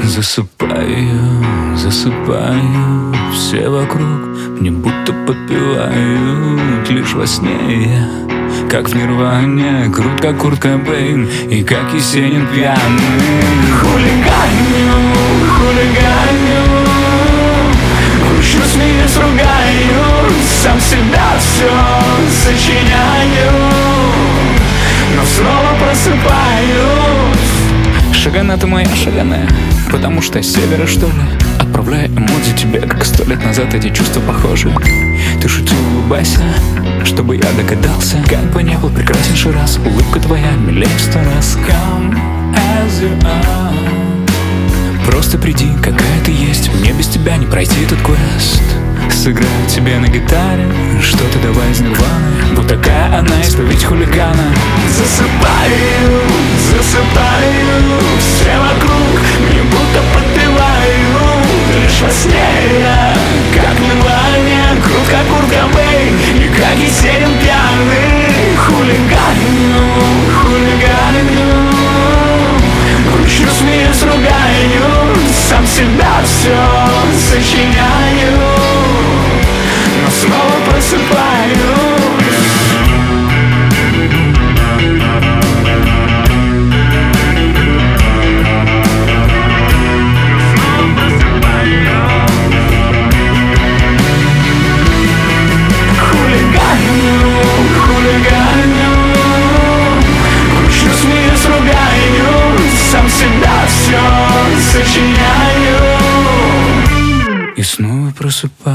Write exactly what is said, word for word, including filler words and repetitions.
Засыпаю, засыпаю, все вокруг мне будто подпевают. Лишь во сне я, как в нирване, крут, как Курт Кобейн и как Есенин пьяный. Хулиганю, хулиганю, кручу, смеюсь, ругаю, сам себя все сочиняю, но снова просыпаюсь. Шагана, ты моя шагана, потому что с севера, что ли? Отправляю эмодзи тебе, как сто лет назад эти чувства похожи. Ты шутил, улыбайся, чтобы я догадался, как бы не был прекраснейший раз. Улыбка твоя милее в сто раз. Come as you are. Просто приди, какая ты есть, мне без тебя не пройти этот квест. Сыграю тебе на гитаре что-то давай из Нирваны. Вот такая она, исправить хулигана. Засыпаю, засыпаю, все вокруг мне будто подпевают. Лишь во сне я, как в Нирване, крут, как Курт Кобейн и как Есенин пьяный. Хулиганю, хулиганю, кручу, смеюсь, ругаю, сам себя все сочиняю, но снова просыпаюсь. Сочиняю и снова просыпаюсь.